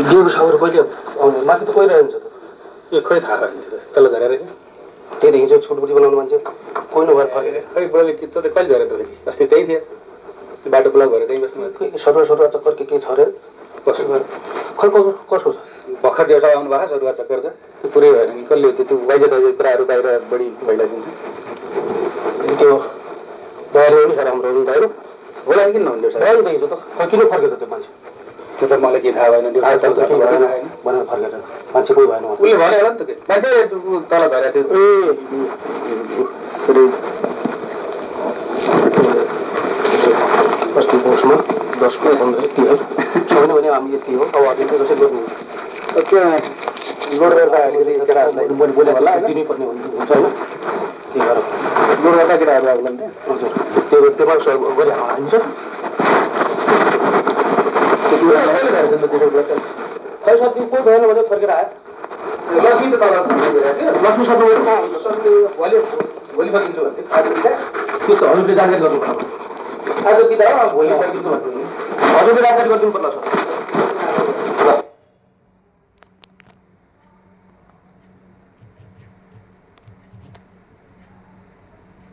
दिएको साउहरू कहिले आउने माथि त कोइरहन्छ त यो खोइ थाहा भएन तल झरेर रहेछ त्यही त हिजो छुटपुटी बनाउनु मान्छे कोही नभएर फर्केर खै बुढाले कि त कहिले झरे त अस्ति त्यही थियो बाटो ब्लक भएर त्यही बस्नु सरुवा चक्कर के छ अरे कसो खै कसो छ भर्खर देउसा आउनु भएको सरुवा चक्कर छ पुरै भएर नि कसले त्यो वाइजेट कुराहरू बाहिर बढी भइलागिन्छ त्यो बाहिर पनि छ राम्रो हुन्छ होइन होला किन नहुन्छ बाहिर देखिन्छ त खै किन फर्केछ त्यो मान्छे त्यो त मलाई के थाहा भएन भनेर फर्केर मान्छे कोही भएन उसले भने होला नि त मान्छे तल भइरहेको थियो अस्ति पोस्टमा 10 को 15 यति हो छैन भने हामी यति हो अब अझै कसै गर्नु त्यो लोड गर्दा अलिकति केटाहरूलाई बोले होला दिनै पर्ने हुन्छ होइन त्यही भएर लोड गर्दा केटाहरू आउला नि हजुर त्यो सहयोग गरिहाल्नु हुन्छ खै साथी कोही भएन भने फर्केर आयो लक्ष्मी त तल लक्ष्मी सक्नु भोलि फर्किन्छु भन्थ्यो आज बिदा त्यो त हजुरले जानकारी गर्नु पर्छ आज बिदा भोलि फर्किन्छु भन्थ्यो हजुरले जानकारी गरिदिनु पर्छ